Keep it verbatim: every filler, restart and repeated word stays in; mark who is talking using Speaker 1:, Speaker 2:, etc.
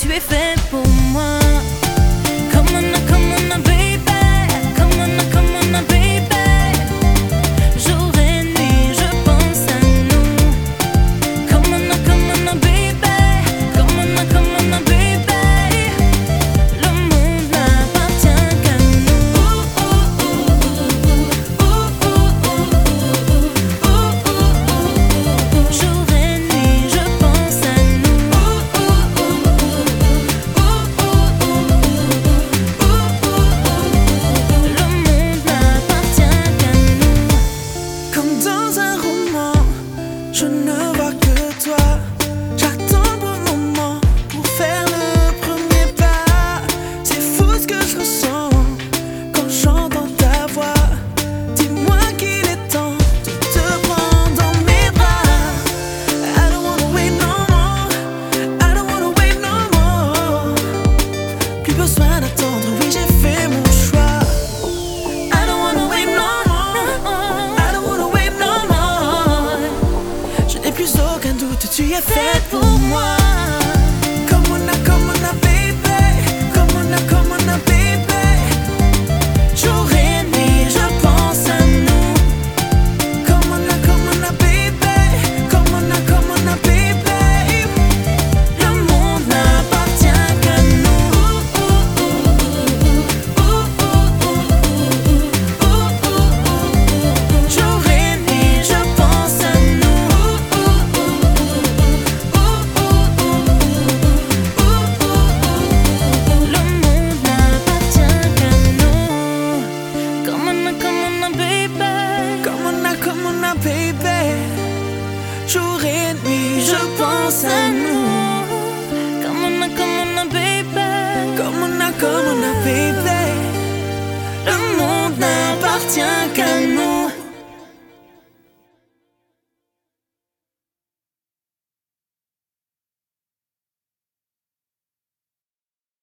Speaker 1: tu es fait pour moi. Come on, come on, baby. Come on, come on, baby. Jour et nuit, je pense à nous. Come on, come on, baby. Come on, come on, baby. Le monde n'appartient qu'à nous. Jour et nuit, je pense à nous. Le monde n'appartient qu'à nous.
Speaker 2: Comme dans un roman, je ne vois que toi. J'attends le bon moment pour faire le premier pas. C'est fou ce que je ressens quand j'entends ta voix. Dis-moi qu'il est temps de te prendre dans mes bras. I don't wanna wait no more. I don't wanna wait no more. Plus besoin d'attendre, oui j'ai fait mon choix. I don't wanna wait no more. I don't wanna wait no more. Je n'ai plus aucun doute, tu es faite pour moi. Come on, now, come on, now, baby. Come on, now, come on, now, baby. Jour et nuit, je pense à nous. Come on, now, come on, now, baby. Come on, now, come on, now, baby.
Speaker 1: Le monde n'appartient qu'à nous. Jour et nuit, je pense à nous. Le monde n'appartient qu'à nous. Come on, come on, baby.
Speaker 2: Come on, now, come on, now, baby. Jour et nuit, je pense à nous.
Speaker 1: Come on, come on, baby.
Speaker 2: Come on, now, come on, now, baby.
Speaker 1: Le monde n'appartient qu'à nous.